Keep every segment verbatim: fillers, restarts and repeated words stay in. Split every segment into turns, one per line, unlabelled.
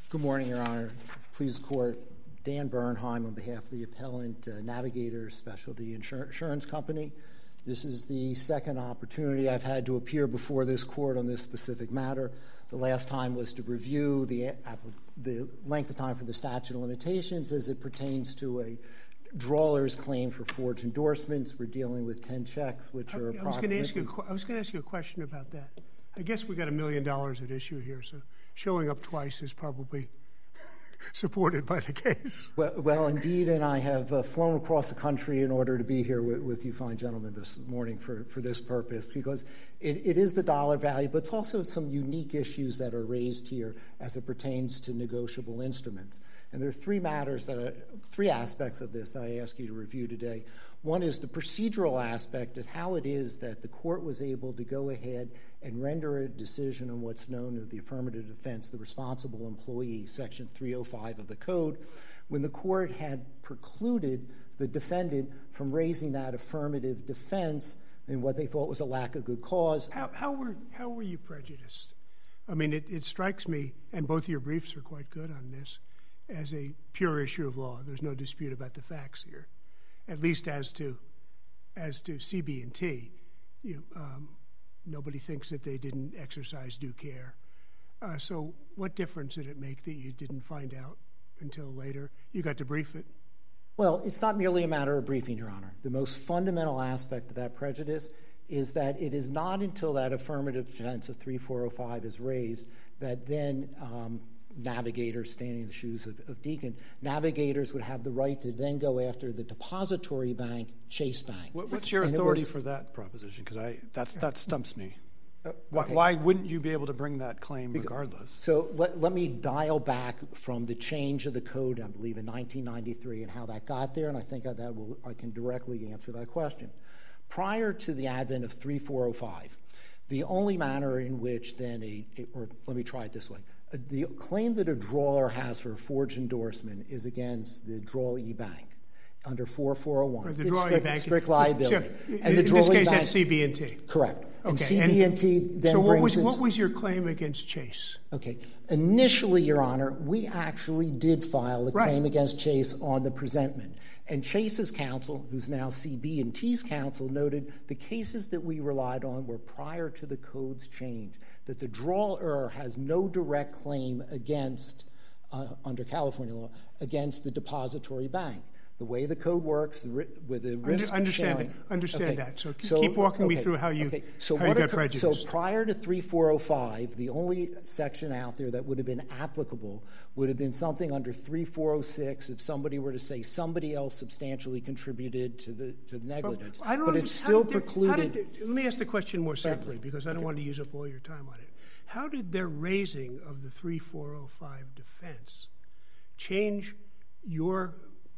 Good morning, Your Honor. Please court Dan Bernheim on behalf of the appellant uh, Navigator Specialty Insur- Insurance Company. This is the second opportunity I've had to appear before this court on this specific matter. The last time was to review the, uh, the length of time for the statute of limitations as it pertains to a drawler's claim for forged endorsements. We're dealing with ten checks, which are
I,
approximately...
I was going to ask you. I was going to ask you a question about that. I guess we got a million dollars at issue here, so showing up twice is probably supported by the case.
Well, well indeed, and I have uh, flown across the country in order to be here with, with you fine gentlemen this morning for, for this purpose, because it, it is the dollar value, but it's also some unique issues that are raised here as it pertains to negotiable instruments. And there are three matters that are, three aspects of this that I ask you to review today. One is the procedural aspect of how it is that the court was able to go ahead and render a decision on what's known as the affirmative defense, the responsible employee, Section three oh five of the Code, when the court had precluded the defendant from raising that affirmative defense in what they thought was a lack of good cause.
How, how, were, how were you prejudiced? I mean, it, it strikes me, and both of your briefs are quite good on this, as a pure issue of law. There's no dispute about the facts here, at least as to as to C B and T. You, um, nobody thinks that they didn't exercise due care. Uh, so what difference did it make that you didn't find out until later? You got to brief it.
Well, it's not merely a matter of briefing, Your Honor. The most fundamental aspect of that prejudice is that it is not until that affirmative defense of three four oh five is raised that then um, Navigators, standing in the shoes of, of Deacon, Navigators would have the right to then go after the depository bank, Chase Bank.
What, what's your
and
authority
was,
for that proposition? Because I that's that stumps me.
Uh,
why,
okay.
why wouldn't you be able to bring that claim
because,
regardless?
So let, let me dial back from the change of the code, I believe, in nineteen ninety-three and how that got there, and I think that will I can directly answer that question. Prior to the advent of three four oh five, the only manner in which then a, a or let me try it this way, the claim that a drawer has for a forged endorsement is against the Drawley Bank under four four oh one.
Or the
it's
Drawley
strict,
Bank.
strict liability.
So,
and the
in this case,
Bank,
that's C B and T.
Correct.
Okay.
And C B and T then
so what
brings
was,
its,
what was your claim against Chase?
Okay. Initially, Your Honor, we actually did file a
right.
claim against Chase on the presentment. And Chase's counsel, who's now C B and T's counsel, noted the cases that we relied on were prior to the code's change, that the drawer has no direct claim against, uh, under California law, against the depository bank. The way the code works the, with the risk
Understand
sharing.
it. Understand
okay.
that. So,
so
keep walking
okay.
me through how you,
okay. so
how
what
you got
occur-
prejudiced.
So prior to three four oh five, the only section out there that would have been applicable would have been something under three four oh six if somebody were to say somebody else substantially contributed to the to the negligence.
But, I don't
but it's still
did,
precluded.
Did, let me ask the question more simply, because I don't okay. want to use up all your time on it. How did their raising of the three four oh five defense change your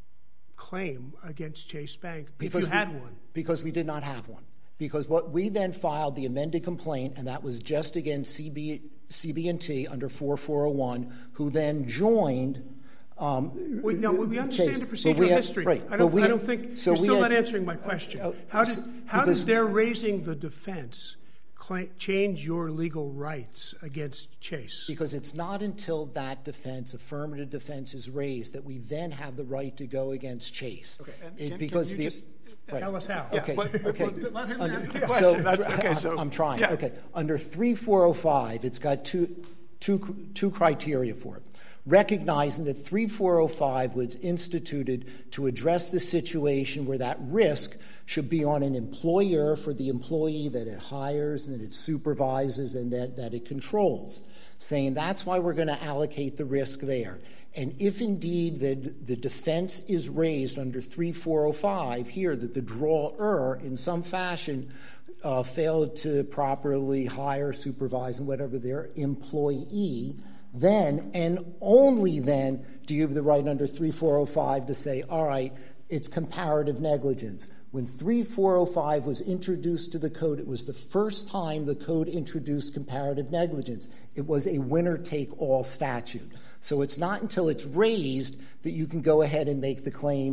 claim against Chase Bank
because
if you had
we,
one?
Because we did not have one. Because what we then filed the amended complaint, and that was just against C B, C B and T under four four oh one, who then joined um,
Wait, no, we understand
Chase.
the procedural
have,
history.
Right,
I don't,
we
I don't
have,
think
so
you're still
had,
not answering my question.
Uh, uh,
how did how did their raising the defense claim, change your legal rights against Chase?
Because it's not until that defense, affirmative defense, is raised that we then have the right to go against Chase.
Okay. And
it,
can,
because
can
the,
just
right. Tell us how.
Okay.
Yeah, but,
okay.
But let him
Under,
answer the question.
So,
That's, okay, so
I'm, I'm trying.
Yeah.
Okay. Under three four oh five, it's got two, two, two criteria for it. Recognizing that three four oh five was instituted to address the situation where that risk should be on an employer for the employee that it hires and that it supervises and that, that it controls, saying that's why we're going to allocate the risk there. And if indeed the, the defense is raised under three four oh five here that the drawer in some fashion uh, failed to properly hire, supervise, and whatever their employee, then and only then do you have the right under three four oh five to say, all right, it's comparative negligence. When three four oh five was introduced to the code, it was the first time the code introduced comparative negligence. It was a winner-take-all statute. So it's not until it's raised that you can go ahead and make the claim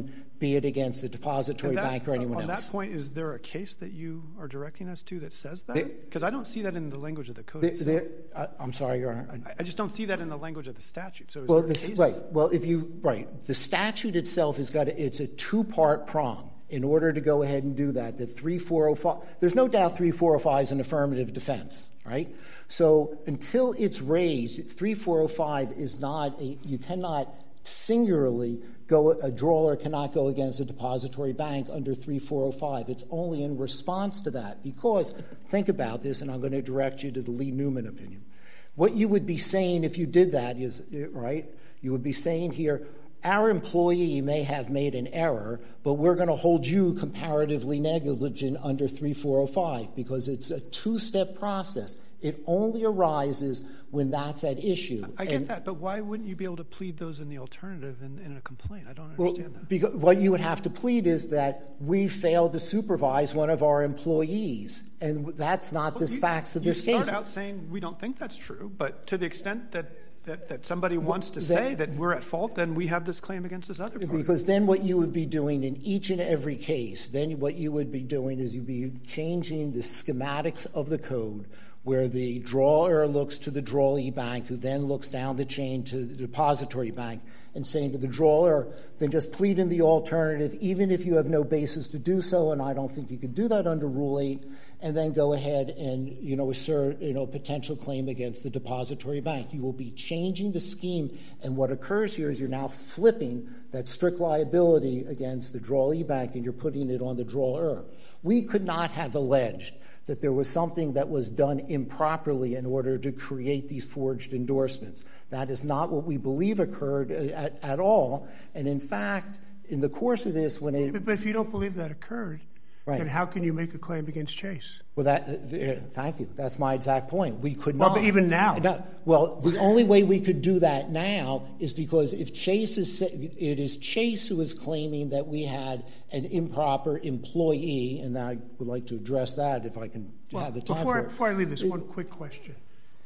be it against the depository
that,
bank or anyone
on
else.
On that point, is there a case that you are directing us to that says that? Because I don't see that in the language of the code.
The,
itself.
the, uh, I'm sorry, Your Honor.
I, I just don't see that in the language of the statute. So is
Well,
there a
this,
case?
right. Well, if you right, the statute itself has got a, it's a two-part prong. In order to go ahead and do that, the three four oh five, there's no doubt three four oh five is an affirmative defense, right? So until it's raised, three four oh five is not a, you cannot singularly go, a drawer cannot go against a depository bank under three four oh five. It's only in response to that because, think about this, and I'm going to direct you to the Lee Newman opinion. What you would be saying if you did that is, right, you would be saying here, our employee may have made an error, but we're going to hold you comparatively negligent under three four oh five because it's a two-step process. It only arises when that's at issue.
I get
and,
that, but why wouldn't you be able to plead those in the alternative in, in a complaint? I don't understand
well,
that.
Because what you would have to plead is that we failed to supervise one of our employees, and that's not
well,
the
you,
facts of
you
this case.
You start out saying we don't think that's true, but to the extent that That, that somebody wants to say that we're at fault, then we have this claim against this other party.
Because then what you would be doing in each and every case, then what you would be doing is you'd be changing the schematics of the code where the drawer looks to the drawee bank, who then looks down the chain to the depository bank, and saying to the drawer, then just plead in the alternative, even if you have no basis to do so, and I don't think you could do that under Rule eight, and then go ahead and, you know, assert, you know, potential claim against the depository bank. You will be changing the scheme, and what occurs here is you're now flipping that strict liability against the drawee bank, and you're putting it on the drawer. We could not have alleged that there was something that was done improperly in order to create these forged endorsements. That is not what we believe occurred at, at all. And in fact, in the course of this, when it...
But, but if you don't believe that occurred,
right.
then how can you make a claim against Chase?
Well, that, uh, thank you. That's my exact point. We could
well,
not.
But even now.
No, well, the only way we could do that now is because if Chase is, it is Chase who is claiming that we had an improper employee, and I would like to address that if I can
well,
have the time
before
for
I,
it.
Before I leave this, one quick question.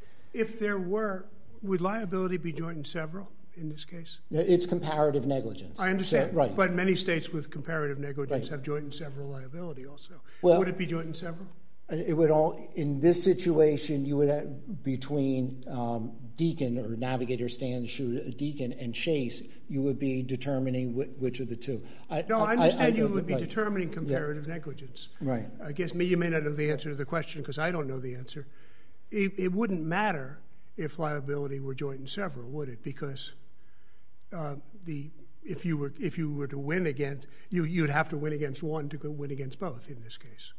If there were, would liability be joint and several in this case?
It's comparative negligence.
I understand.
So, right.
But many states with comparative negligence
right.
have joint and several liability also.
Well,
would it be joint and several?
It would all, in this situation, you would have between um, Deacon or Navigator stand the shoe, Deacon and Chase, you would be determining which, which of the two. I,
no, I, I understand I, I, you would be
right.
determining comparative
yeah.
negligence.
Right.
I guess me, you may not know the answer to the question because I don't know the answer. It, it wouldn't matter if liability were joint and several, would it? Because uh, the if you were if you were to win against you, you'd have to win against one to go win against both in this case.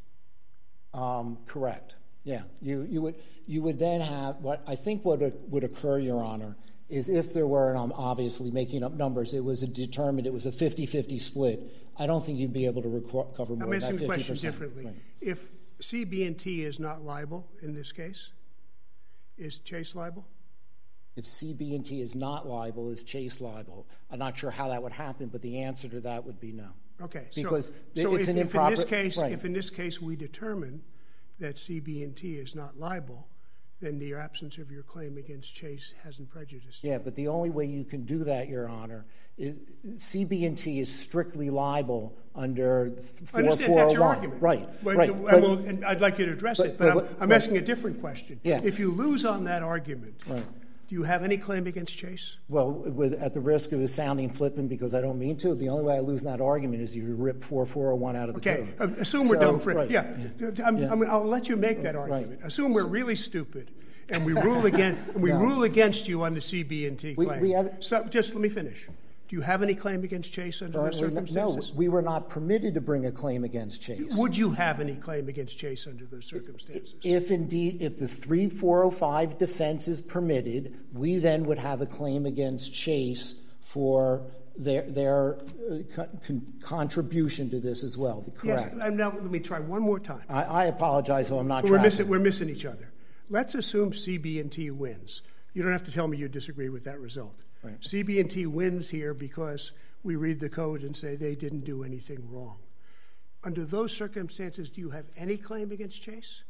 Um, correct. Yeah, you you would you would then have what I think what would occur, Your Honor, is if there were, and I'm obviously making up numbers, it was a determined, it was a fifty-fifty split. I don't think you'd be able to recover more
I'm
than that
asking
fifty
the question
percent.
differently.
Right.
If C B and T is not liable in this case, is Chase liable?
If C B and T is not liable, is Chase liable? I'm not sure how that would happen, but the answer to that would be no.
Okay,
because
so,
it's
so if,
an
if
improper.
In this case,
right.
if in this case we determine that C B and T is not liable, then the absence of your claim against Chase hasn't prejudiced.
Yeah, but the only way you can do that, Your Honor, is C B and T is strictly liable under four four oh one.
I understand that's your argument.
Right,
but,
right.
And,
but,
we'll, and I'd like you to address
but,
it, but,
but
I'm, I'm
but,
asking a different question.
Yeah.
If you lose on that argument,
right.
do you have any claim against Chase?
Well, with, at the risk of sounding flippant, because I don't mean to, the only way I lose that argument is you rip four four oh one out of the
okay.
code.
Okay, assume
so,
we're done for
right.
Yeah, I'm,
yeah.
I'm, I'll let you make that argument.
Right.
Assume we're really stupid, and we rule against and we
no.
rule against you on the C B and T
we,
claim.
We have,
so just let me finish. Do you have any claim against Chase under those circumstances?
No, we were not permitted to bring a claim against Chase.
Would you have any claim against Chase under those circumstances?
If indeed, if the three four oh five defense is permitted, we then would have a claim against Chase for their their uh, con- contribution to this as well. Correct.
Yes. And now let me try one more time.
I, I apologize, though I'm not.
We're missing. We're missing each other. Let's assume C B and T wins. You don't have to tell me you disagree with that result.
Right.
C B and T wins here because we read the code and say they didn't do anything wrong. Under those circumstances, do you have any claim against Chase?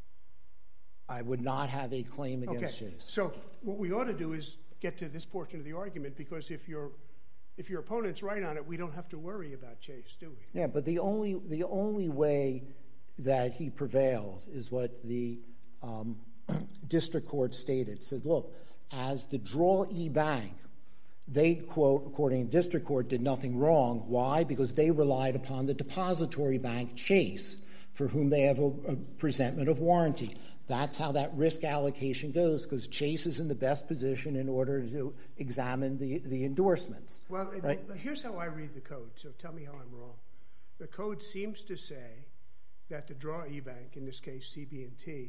I would not have a claim against
okay.
Chase.
So what we ought to do is get to this portion of the argument, because if your if your opponent's right on it, we don't have to worry about Chase, do we?
Yeah, but the only the only way that he prevails is what the um, district court stated. It said, look, as the Draw-E Bank, they, quote, according to district court, did nothing wrong. Why? Because they relied upon the depository bank, Chase, for whom they have a, a presentment of warranty. That's how that risk allocation goes, because Chase is in the best position in order to examine the, the endorsements.
Well, it,
right?
Here's how I read the code, so tell me how I'm wrong. The code seems to say that the Draw-E Bank, in this case C B and T,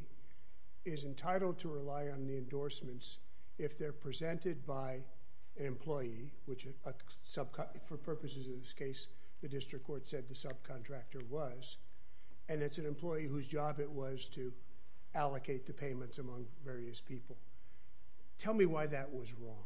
is entitled to rely on the endorsements if they're presented by an employee, which a, a sub, for purposes of this case, the district court said the subcontractor was, and it's an employee whose job it was to allocate the payments among various people. Tell me why that was wrong.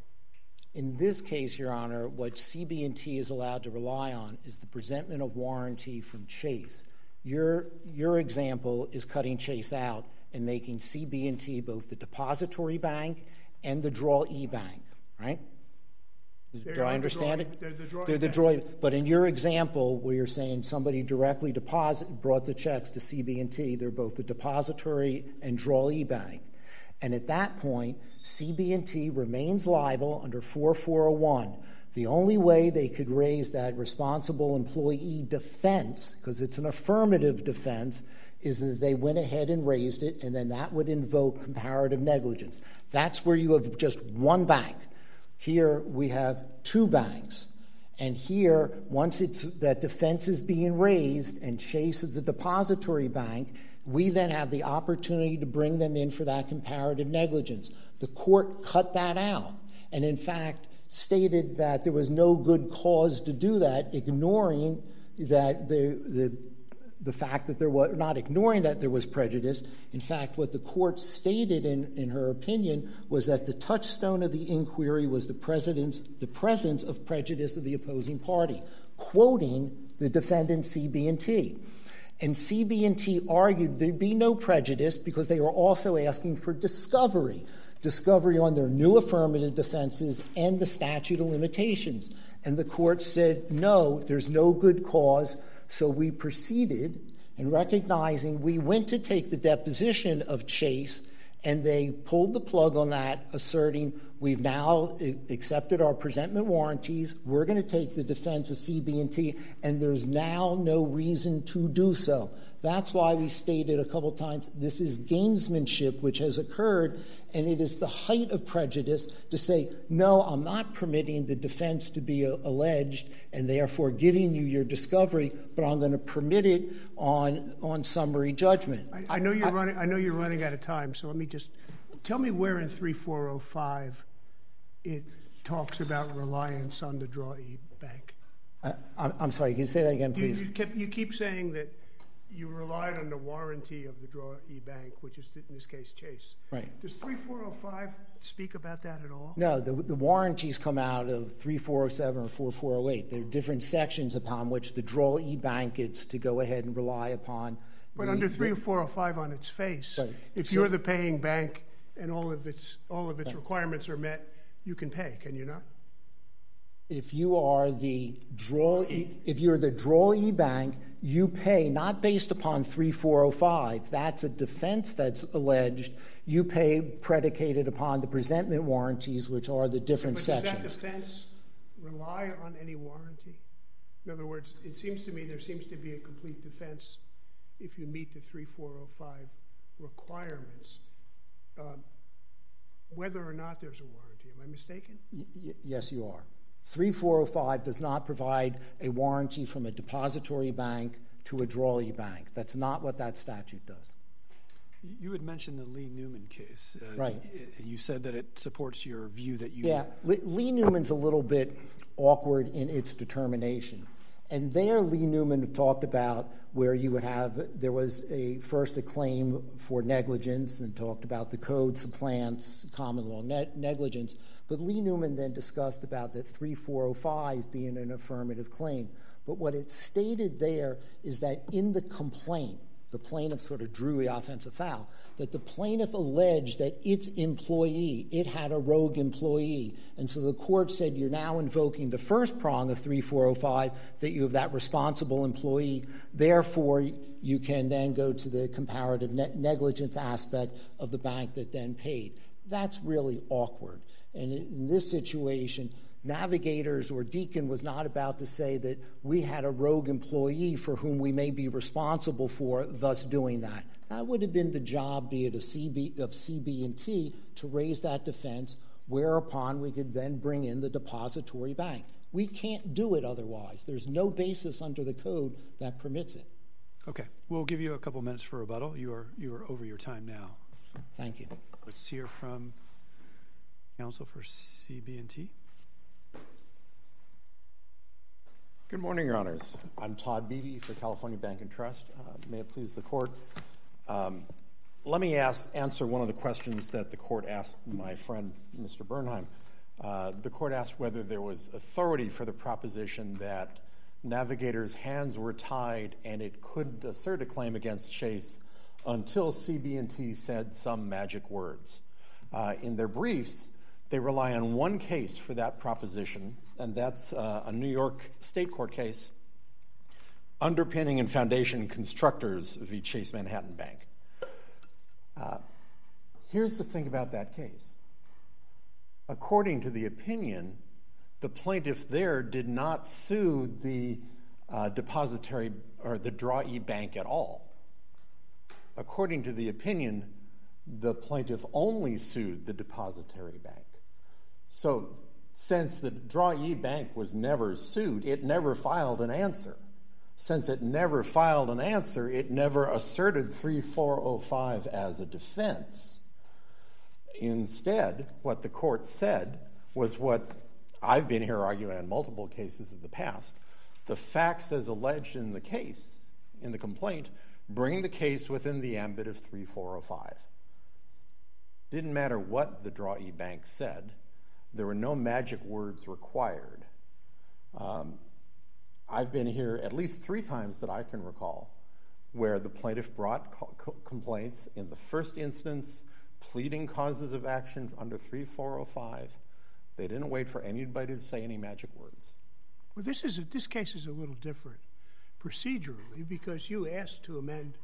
In this case, Your Honor, what C B and T is allowed to rely on is the presentment of warranty from Chase. Your, your example is cutting Chase out and making C B and T both the depository bank and the Draw-E Bank, right?
They
Do I understand
the draw,
it?
They're the draw.
They're the draw. But in your example, where you're saying somebody directly deposit brought the checks to C B and T, they're both the depository and Draw-E Bank. And at that point, C B and T remains liable under forty-four oh one. The only way they could raise that responsible employee defense, because it's an affirmative defense, is that they went ahead and raised it, and then that would invoke comparative negligence. That's where you have just one bank. Here we have two banks. And here, once it's, that defense is being raised and Chase is a depository bank, we then have the opportunity to bring them in for that comparative negligence. The court cut that out and, in fact, stated that there was no good cause to do that, ignoring that the, the, the fact that there was, not ignoring that there was prejudice. In fact, what the court stated in, in her opinion was that the touchstone of the inquiry was the, president's, the presence of prejudice of the opposing party, quoting the defendant C B and T. And C B and T argued there'd be no prejudice because they were also asking for discovery, discovery on their new affirmative defenses and the statute of limitations. And the court said, no, there's no good cause. So we proceeded, and recognizing we went to take the deposition of Chase, and they pulled the plug on that, asserting we've now accepted our presentment warranties, we're going to take the defense of C B and T, and there's now no reason to do so. That's why we stated a couple times this is gamesmanship which has occurred, and it is the height of prejudice to say, no, I'm not permitting the defense to be alleged and therefore giving you your discovery, but I'm going to permit it on on summary judgment.
I, I know you're I, running. I know you're running out of time, so let me just tell me where in thirty-four oh five it talks about reliance on the Draw-E Bank.
I, I'm sorry. Can you say that again, please?
You, you, kept, you keep saying that you relied on the warranty of the Draw-E Bank, which is, in this case, Chase.
Right.
Does thirty-four oh five speak about that at all?
No, the, the warranties come out of thirty-four oh seven or forty-four oh eight. There are different sections upon which the Draw-E Bank gets to go ahead and rely upon.
But
the,
under thirty-four oh five on its face,
right.
if
so,
you're the paying bank and all of its all of its right. requirements are met, you can pay, can you not?
If you are the draw, if you're the Draw-E Bank, you pay not based upon thirty-four oh five. That's a defense that's alleged. You pay predicated upon the presentment warranties, which are the different
but
sections.
Does that defense rely on any warranty? In other words, it seems to me there seems to be a complete defense if you meet the thirty-four oh five requirements, um, whether or not there's a warranty. Am I mistaken?
Y- yes, you are. thirty-four oh five does not provide a warranty from a depository bank to a Draw-E Bank. That's not what that statute does.
You had mentioned the Lee Newman case. Uh,
right.
You said that it supports your view that you...
Yeah, Lee Newman's a little bit awkward in its determination. And there Lee Newman talked about where you would have, there was a first a claim for negligence and talked about the code supplants common law ne- negligence. But Lee Newman then discussed about that thirty-four oh five being an affirmative claim. But what it stated there is that in the complaint, the plaintiff sort of drew the offensive foul, that the plaintiff alleged that its employee, it had a rogue employee. And so the court said you're now invoking the first prong of three four oh five, that you have that responsible employee. Therefore, you can then go to the comparative ne- negligence aspect of the bank that then paid. That's really awkward. And in this situation, Navigators or Deacon was not about to say that we had a rogue employee for whom we may be responsible for thus doing that. That would have been the job, be it a C B, of C B and T, to raise that defense, whereupon we could then bring in the depository bank. We can't do it otherwise. There's no basis under the code that permits it.
Okay. We'll give you a couple minutes for rebuttal. You are you are over your time now.
Thank you.
Let's hear from counsel for C B and T.
Good morning, Your Honors. I'm Todd Beebe for California Bank and Trust. Uh, may it please the court. Um, let me ask, answer one of the questions that the court asked my friend, Mister Bernheim. Uh, the court asked whether there was authority for the proposition that Navigator's hands were tied and it couldn't assert a claim against Chase until C B and T said some magic words. Uh, in their briefs, they rely on one case for that proposition, and that's uh, a New York state court case, Underpinning and Foundation Constructors v. Chase Manhattan Bank. Uh, here's the thing about that case. According to the opinion, the plaintiff there did not sue the uh, depository or the drawee bank at all. According to the opinion, the plaintiff only sued the depository bank. So since the drawee bank was never sued, it never filed an answer. Since it never filed an answer, it never asserted three four oh five as a defense. Instead, what the court said was what I've been here arguing in multiple cases in the past. The facts as alleged in the case, in the complaint, bring the case within the ambit of three four oh five. Didn't matter what the drawee bank said. There were no magic words required. Um, I've been here at least three times that I can recall where the plaintiff brought co- co- complaints in the first instance, pleading causes of action under three four oh five. They didn't wait for anybody to say any magic words.
Well, this is a, this case is a little different procedurally because you asked to amend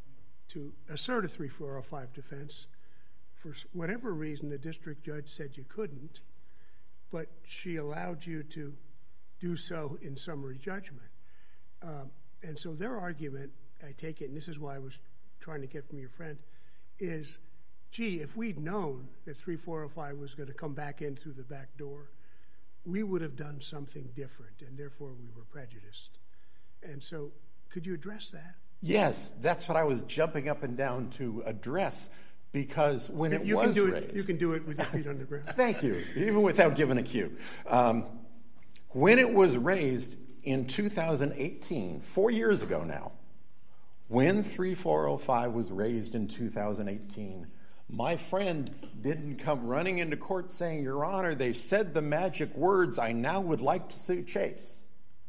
to assert a three four oh five defense. For whatever reason, the district judge said you couldn't, but she allowed you to do so in summary judgment. Um, and so their argument, I take it, and this is why I was trying to get from your friend, is, gee, if we'd known that three four oh five was going to come back in through the back door, we would have done something different, and therefore we were prejudiced. And so could you address that?
Yes, that's what I was jumping up and down to address. Because when it
you
was
can do
raised...
It, you can do it with your feet on the ground.
Thank you, even without giving a cue. Um, when it was raised in two thousand eighteen, four years ago now, when three four oh five was raised in two thousand eighteen, my friend didn't come running into court saying, Your Honor, they've said the magic words, I now would like to sue Chase.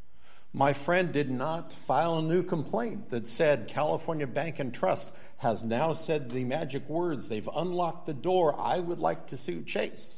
My friend did not file a new complaint that said California Bank and Trust has now said the magic words. They've unlocked the door. I would like to sue Chase.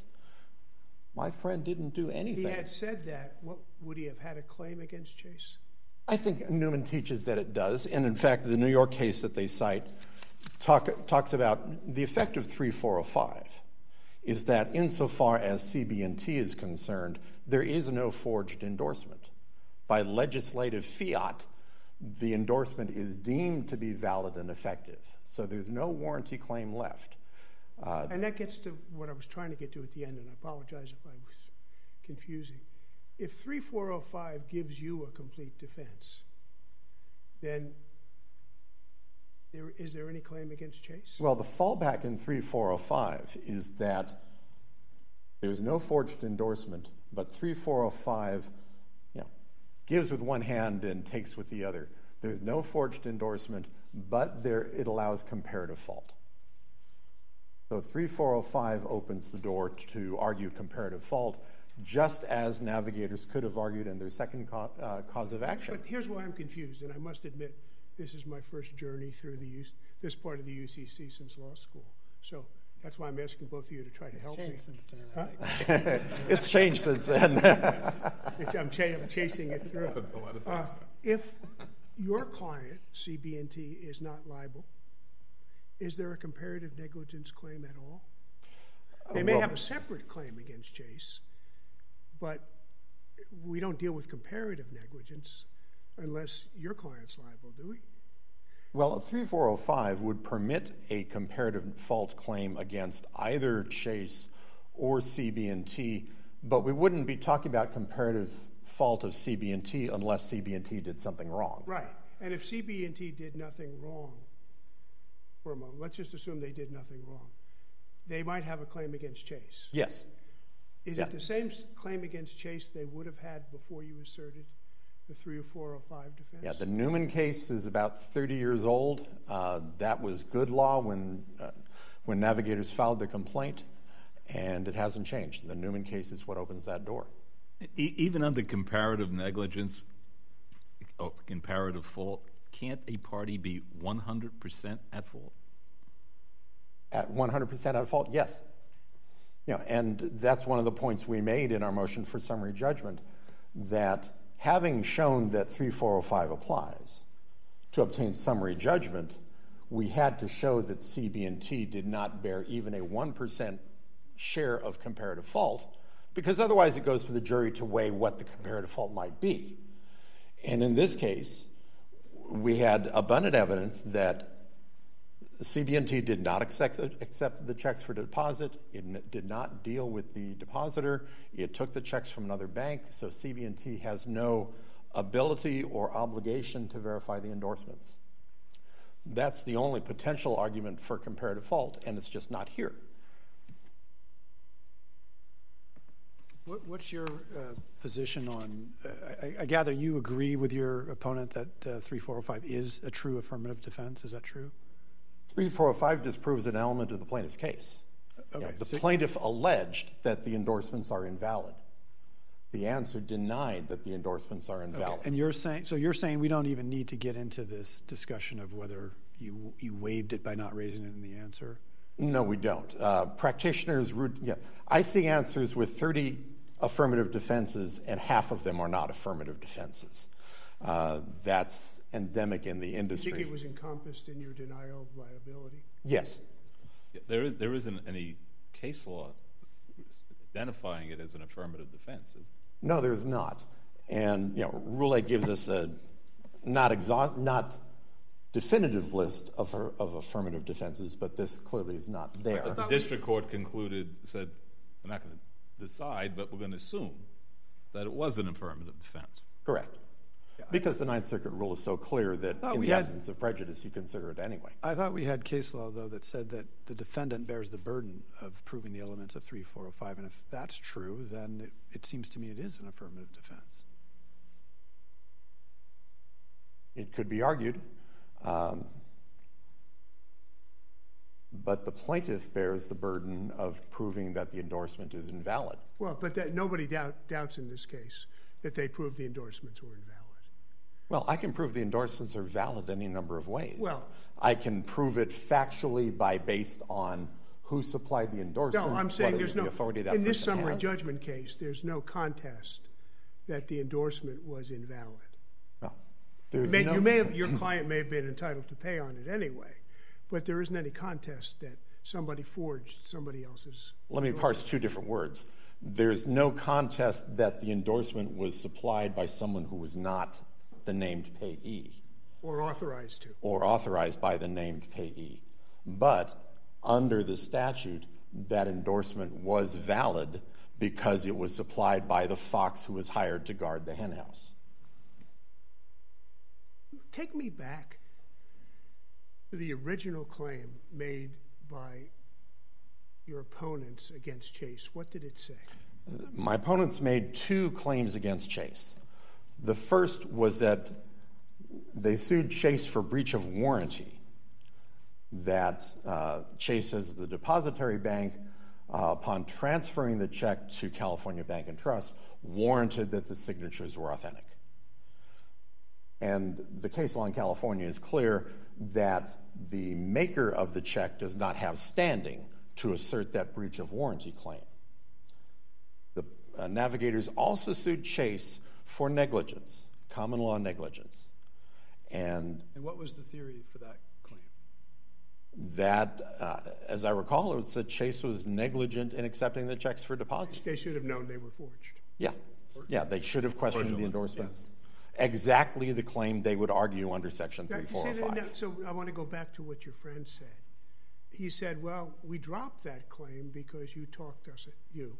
My friend didn't do anything.
If he had said that, what, would he have had a claim against Chase?
I think Newman teaches that it does. And in fact, the New York case that they cite talk, talks about the effect of three four oh five is that insofar as C B and T is concerned, there is no forged endorsement. By legislative fiat, the endorsement is deemed to be valid and effective. So there's no warranty claim left. Uh,
and that gets to what I was trying to get to at the end, and I apologize if I was confusing. If three four oh five gives you a complete defense, then there, is there any claim against Chase?
Well, the fallback in three four oh five is that there's no forged endorsement, but three four oh five gives with one hand and takes with the other. There's no forged endorsement, but there it allows comparative fault. So three four oh five opens the door to argue comparative fault, just as Navigators could have argued in their second co- uh, cause of action.
But here's why I'm confused, and I must admit This is my first journey through the U- this part of the U C C since law school. So that's why I'm asking both of you to try to help me.
Since then,
huh?
It's changed since then.
It's, I'm, ch- I'm chasing it through. Uh, if your client, C B and T, is not liable, is there a comparative negligence claim at all? They may
well,
have a separate claim against Chase, but we don't deal with comparative negligence unless your client's liable, do we?
Well, thirty-four oh five would permit a comparative fault claim against either Chase or C B and T, but we wouldn't be talking about comparative fault of C B and T unless C B and T did something wrong.
Right. And if C B and T did nothing wrong, for a moment, let's just assume they did nothing wrong, they might have a claim against Chase.
Yes.
Is
yeah.
it the same claim against Chase they would have had before you asserted the three oh four oh five defense?
Yeah, the Newman case is about thirty years old. Uh, that was good law when uh, when Navigators filed the complaint, and it hasn't changed. The Newman case is what opens that door.
E- even under comparative negligence or comparative fault, can't a party be one hundred percent at fault?
At one hundred percent at fault, yes. You know, and that's one of the points we made in our motion for summary judgment, that having shown that thirty-four oh five applies, to obtain summary judgment, we had to show that C B and T did not bear even a one percent share of comparative fault, because otherwise it goes to the jury to weigh what the comparative fault might be. And in this case, we had abundant evidence that C B and T did not accept the, accept the checks for deposit. It did not deal with the depositor. It took the checks from another bank, so C B and T has no ability or obligation to verify the endorsements. That's the only potential argument for comparative fault, and it's just not here.
What, what's your uh, position on, uh, I, I gather you agree with your opponent that uh, thirty-four oh five is a true affirmative defense. Is that true?
thirty-four oh five disproves an element of the plaintiff's case.
Okay,
Yeah, the
so-
plaintiff alleged that the endorsements are invalid. The answer denied that the endorsements are invalid.
Okay. And you're saying, so you're saying we don't even need to get into this discussion of whether you you waived it by not raising it in the answer?
No, we don't. Uh, practitioners, yeah, I see answers with thirty affirmative defenses, and half of them are not affirmative defenses. Uh, that's endemic in the industry.
You think it was encompassed in your denial of liability?
Yes.
There is there isn't any case law identifying it as an affirmative defense. Is
No, there's not. And you know, Rule eight gives us a not exhaust, not definitive list of, of affirmative defenses, but this clearly is not there.
But the district court concluded, said, we're not going to decide, but we're going to assume that it was an affirmative defense.
Correct. Because the Ninth Circuit rule is so clear that
Oh,
in
we
the
had-
absence of prejudice, you consider it anyway.
I thought we had case law, though, that said that the defendant bears the burden of proving the elements of thirty-four oh five, and if that's true, then it, it seems to me it is an affirmative defense.
It could be argued. Um, but the plaintiff bears the burden of proving that the endorsement is invalid.
Well, but that, nobody doubt, doubts in this case that they proved the endorsements were invalid.
Well, I can prove the endorsements are valid any number of ways.
Well-
I can prove it factually by based on who supplied the endorsement.
No, I'm saying
what
there's
is
no,
the authority that
in this
person
summary
has.
judgment case, there's no contest that the endorsement was invalid.
No. There's
May,
no,
you may have, your client may have been entitled to pay on it anyway, but there isn't any contest that somebody forged somebody else's.
Let me parse two different words. There's no contest that the endorsement was supplied by someone who was not the named payee
Or authorized to.
or authorized by the named payee. But under the statute, that endorsement was valid because it was supplied by the fox who was hired to guard the hen house.
Take me back to the original claim made by your opponents against Chase. What did it say?
My opponents made two claims against Chase. The first was that they sued Chase for breach of warranty, that uh, Chase, as the depository bank, uh, upon transferring the check to California Bank and Trust, warranted that the signatures were authentic. And the case law in California is clear that the maker of the check does not have standing to assert that breach of warranty claim. The uh, Navigators also sued Chase for negligence, common law negligence. And,
and what was the theory for that claim?
That, uh, as I recall, it was that Chase was negligent in accepting the checks for deposit.
They should have known they were forged.
Yeah, yeah, they should have questioned the endorsements. Yeah. Exactly the claim they would argue under Section three four oh five.
So I want to go back to what your friend said. He said, well, we dropped that claim because you talked us, you.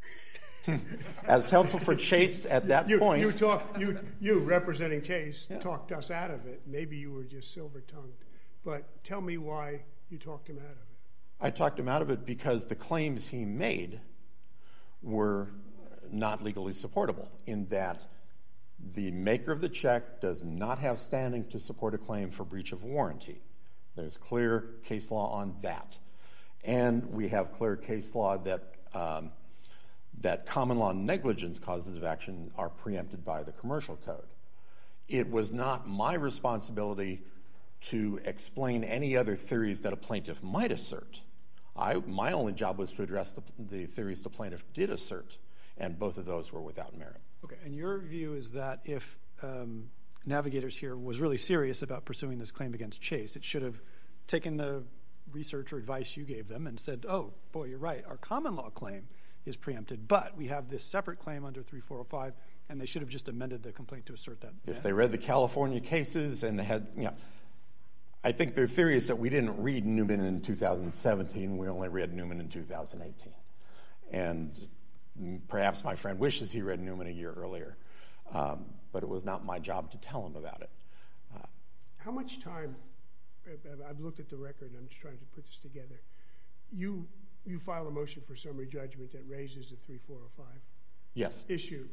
As counsel for Chase at that
you,
point.
You, talk, you, you representing Chase, yeah. talked us out of it. Maybe you were just silver-tongued. But tell me why you talked him out of it.
I talked him out of it because the claims he made were not legally supportable, in that the maker of the check does not have standing to support a claim for breach of warranty. There's clear case law on that. And we have clear case law that um, that common law negligence causes of action are preempted by the commercial code. It was not my responsibility to explain any other theories that a plaintiff might assert. I, my only job was to address the, the theories the plaintiff did assert, and both of those were without merit.
Okay, and your view is that if um, Navigators here was really serious about pursuing this claim against Chase, it should have taken the research or advice you gave them and said, oh, boy, you're right, our common law claim is preempted, but we have this separate claim under three four oh five, and they should have just amended the complaint to assert that.
If they read the California cases and they had, you know, I think their theory is that we didn't read Newman in two thousand seventeen, we only read Newman in two thousand eighteen. And perhaps my friend wishes he read Newman a year earlier, um, but it was not my job to tell him about it. Uh,
How much time, I've looked at the record and I'm just trying to put this together, you you file a motion for summary judgment that raises the three four oh five
yes.
issue.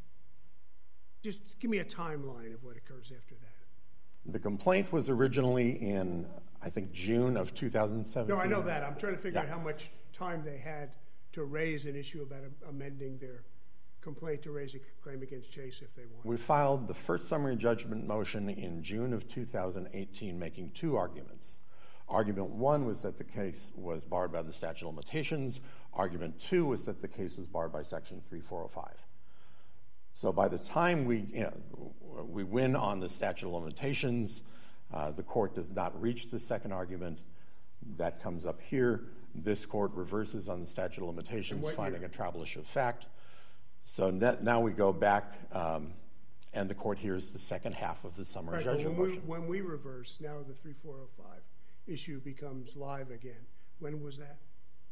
Just give me a timeline of what occurs after that.
The complaint was originally in, I think, June of two thousand seventeen.
No, I know that. I'm trying to figure
yeah.
out how much time they had to raise an issue about amending their complaint to raise a claim against Chase if they want.
We filed the first summary judgment motion in June of two thousand eighteen, making two arguments. Argument one was that the case was barred by the statute of limitations. Argument two was that the case was barred by Section three four oh five. So by the time we, you know, we win on the statute of limitations, uh, the court does not reach the second argument. That comes up here. This court reverses on the statute of limitations, finding year? a tribal issue of fact. So that, now we go back, um, and the court hears the second half of the summary
right,
judgment
when
motion.
We, when we reverse, now the three four oh five issue becomes live again. When was that?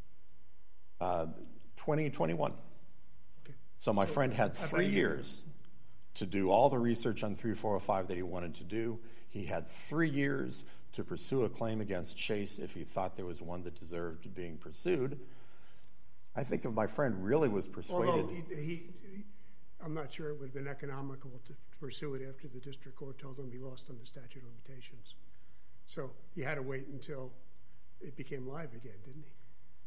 Uh, twenty twenty-one.
Okay.
So my friend had three years to do all the research on three four oh five that he wanted to do. He had three years to pursue a claim against Chase if he thought there was one that deserved being pursued. I think if my friend really was persuaded...
Although he, he, he, I'm not sure it would have been economical to pursue it after the district court told him he lost on the statute of limitations. So he had to wait until it became live again, didn't he?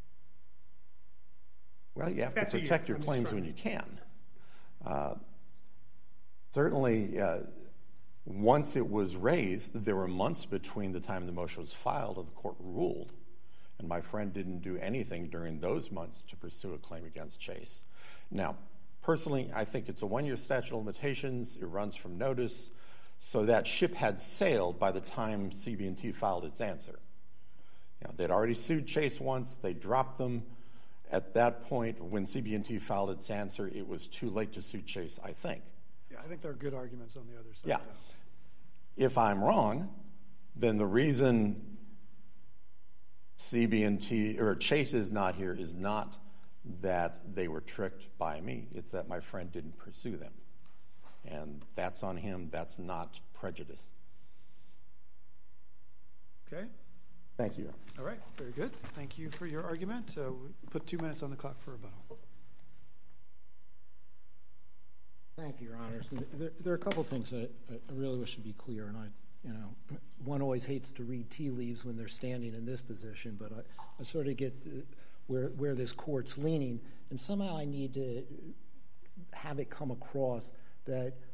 Well, you have
That's
to protect
year.
your claims when you can. Uh, certainly, uh, once it was raised, there were months between the time the motion was filed and the court ruled, and my friend didn't do anything during those months to pursue a claim against Chase. Now, personally, I think it's a one-year statute of limitations. It runs from notice, so that ship had sailed by the time C B and T filed its answer. You know, they'd already sued Chase once. They dropped them. At that point, when C B and T filed its answer, it was too late to sue Chase, I think.
Yeah, I think there are good arguments on the other side.
Yeah. If I'm wrong, then the reason C B and T or Chase is not here is not that they were tricked by me. It's that my friend didn't pursue them. And that's on him. That's not prejudice.
Okay.
Thank you.
All right. Very good. Thank you for your argument. Uh, we'll put two minutes on the clock for rebuttal.
Thank you, Your Honors. There, there are a couple things that I really wish to be clear, and I, you know, one always hates to read tea leaves when they're standing in this position, but I, I sort of get where where this court's leaning, and somehow I need to have it come across that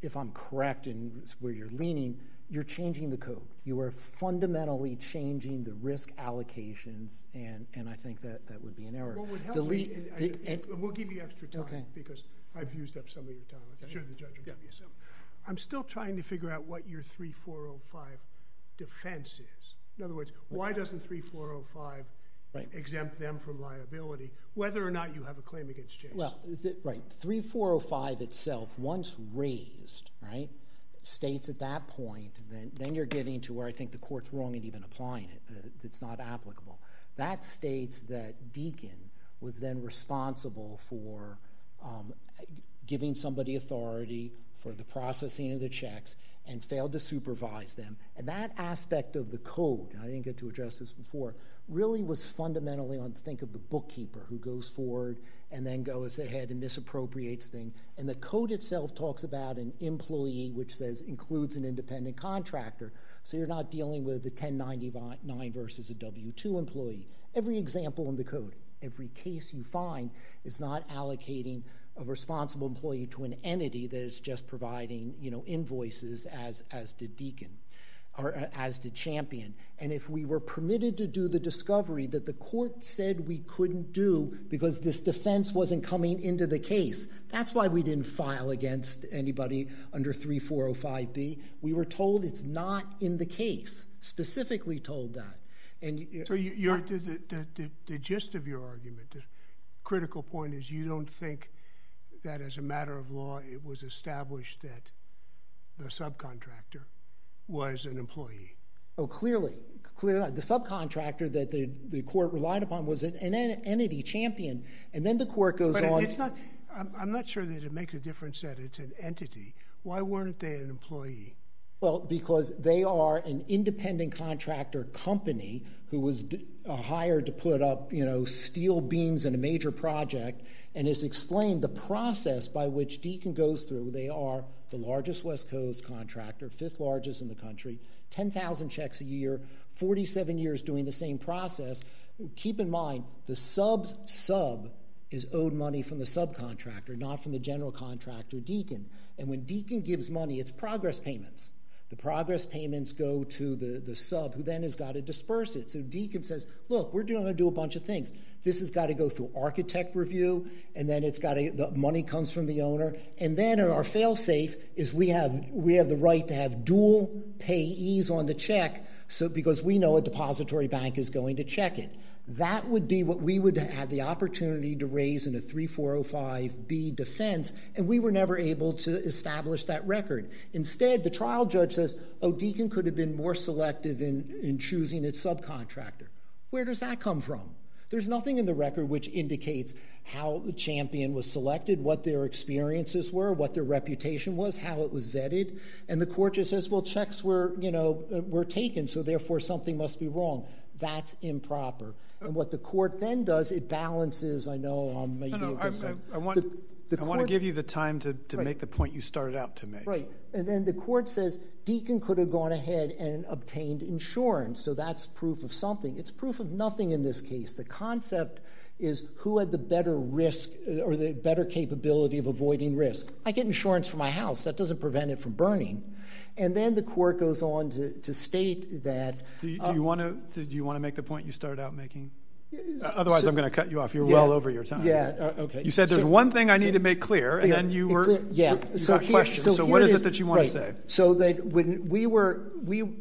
if I'm correct in where you're leaning, you're changing the code. You are fundamentally changing the risk allocations, and, and I think that, that would be an error.
What would help
Delete,
me, and,
the,
and,
and,
we'll give you extra time
okay.
because I've used up some of your time. I'm sure the judge will yeah. give you some. I'm still trying to figure out what your three four oh five defense is. In other words, why doesn't three four oh five right. exempt them from liability, whether or not you have a claim against Chase?
Well, th- right. three four oh five itself, once raised, right, states at that point, then, then you're getting to where I think the court's wrong in even applying it. Uh, it's not applicable. That states that Deakin was then responsible for um, giving somebody authority for the processing of the checks and failed to supervise them. And that aspect of the code, and I didn't get to address this before, really was fundamentally on, think of the bookkeeper who goes forward and then goes ahead and misappropriates things. And the code itself talks about an employee, which says includes an independent contractor. So you're not dealing with a ten ninety-nine versus a W two employee. Every example in the code, every case you find is not allocating a responsible employee to an entity that is just providing, you know, invoices as as did Deakin, or uh, as did Champion. And if we were permitted to do the discovery that the court said we couldn't do because this defense wasn't coming into the case, that's why we didn't file against anybody under three four oh five B. We were told it's not in the case, specifically told that. And
so you, you're, the, the, the, the gist of your argument, the critical point is you don't think that as a matter of law it was established that the subcontractor was an employee.
Oh, clearly. Clearly. The subcontractor that the, the court relied upon was an, an entity, Champion. And then the court goes
but
on.
It's not, I'm, I'm not sure that it makes a difference that it's an entity. Why weren't they an employee?
Well, because they are an independent contractor company who was d- uh, hired to put up, you know, steel beams in a major project, and has explained the process by which Deakin goes through. They are the largest West Coast contractor, fifth largest in the country, ten thousand checks a year, forty-seven years doing the same process. Keep in mind, the sub's sub is owed money from the subcontractor, not from the general contractor, Deakin. And when Deakin gives money, it's progress payments. The progress payments go to the, the sub, who then has got to disperse it. So Deakin says, look, we're going to do a bunch of things. This has got to go through architect review, and then it's got to, the money comes from the owner. And then our fail-safe is we have we have the right to have dual payees on the check, so because we know a depository bank is going to check it. That would be what we would have the opportunity to raise in a three four oh five B defense, and we were never able to establish that record. Instead, the trial judge says, oh, Deakin could have been more selective in, in choosing its subcontractor. Where does that come from? There's nothing in the record which indicates how the Champion was selected, what their experiences were, what their reputation was, how it was vetted. And the court just says, well, checks were, you know, were taken, so therefore something must be wrong. That's improper. And what the court then does, it balances, I know um, maybe
no, no,
I,
I, I want,
the, the
I
court,
want to give you the time to, to
right.
make the point you started out to make.
Right. And then the court says Deakin could have gone ahead and obtained insurance, so that's proof of something. It's proof of nothing in this case. The concept is who had the better risk or the better capability of avoiding risk. I get insurance for my house. That doesn't prevent it from burning. And then the court goes on to, to state that...
Do you, do
uh,
you want to do you want to make the point you started out making? Uh, otherwise,
so,
I'm going to cut you off. You're
yeah,
well over your time.
Yeah, uh, okay.
You said there's
so,
one thing I need
so,
to make clear, and
yeah,
then you were
clear, yeah.
you
so
got
here,
questions.
So,
so
here
what is
it
it that you want
right.
to say?
So that when we were we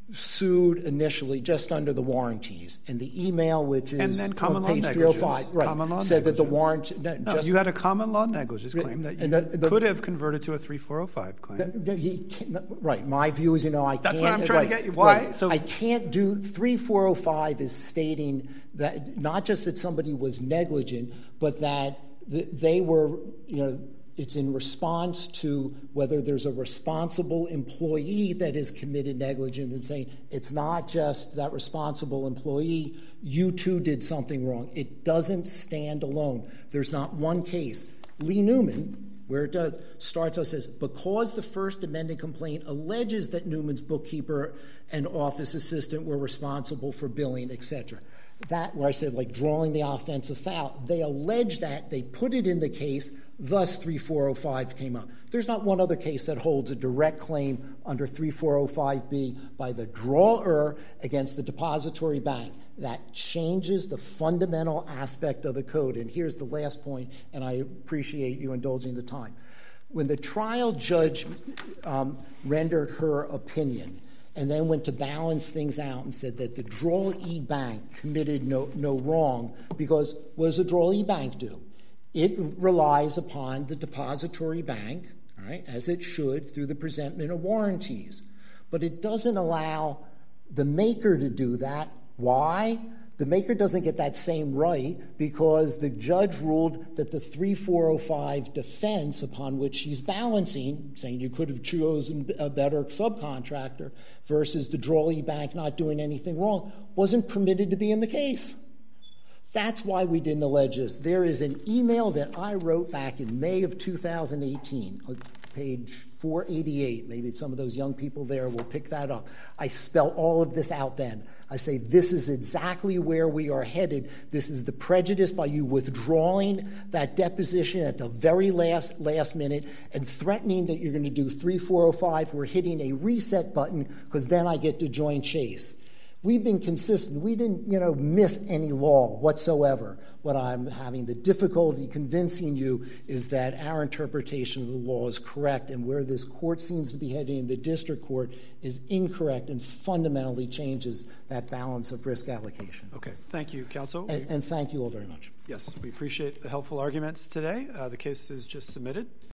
sued initially just under the warranties, and the email, which is
and then common
on
law
page three oh five,
negligence.
right,
Common law
said that the
negligence.
warrant. No,
No,
just,
you had a common law negligence claim that you
the, the,
could have converted to a three four oh five claim.
The, the, he can't, right. My view is, you know, I
That's
can't.
what I'm trying
right,
to get you. Why?
Right.
So
I can't do three four oh five is stating that not just that somebody was negligent, but that the, they were, you know, it's in response to whether there's a responsible employee that has committed negligence, and saying it's not just that responsible employee, you too did something wrong. It doesn't stand alone. There's not one case. Lee Newman, where it does, starts out, says, because the first amended complaint alleges that Newman's bookkeeper and office assistant were responsible for billing, et cetera. that where I said like drawing the offensive foul, they allege that, they put it in the case, thus three four oh five came up. There's not one other case that holds a direct claim under three four oh five B by the drawer against the depository bank. That changes the fundamental aspect of the code. And here's the last point, and I appreciate you indulging the time. When the trial judge um, rendered her opinion and then went to balance things out and said that the Drawee Bank committed no, no wrong, because what does the Drawee Bank do? It relies upon the depository bank, all right, as it should, through the presentment of warranties. But it doesn't allow the maker to do that. Why? The maker doesn't get that same right because the judge ruled that the three four oh five defense upon which she's balancing, saying you could have chosen a better subcontractor versus the Drawee Bank not doing anything wrong, wasn't permitted to be in the case. That's why we didn't allege this. There is an email that I wrote back in May of two thousand eighteen, page four eighty-eight. Maybe some of those young people there will pick that up. I spell all of this out then. I say this is exactly where we are headed. This is the prejudice by you withdrawing that deposition at the very last last minute and threatening that you're going to do three four oh five. We're hitting a reset button because then I get to join Chase. We've been consistent. We didn't, you know, miss any law whatsoever. What I'm having the difficulty convincing you is that our interpretation of the law is correct, and where this court seems to be heading in the district court is incorrect and fundamentally changes that balance of risk allocation.
Okay. Thank you, counsel.
And, and thank you all very much.
Yes, we appreciate the helpful arguments today. Uh, the case is just submitted.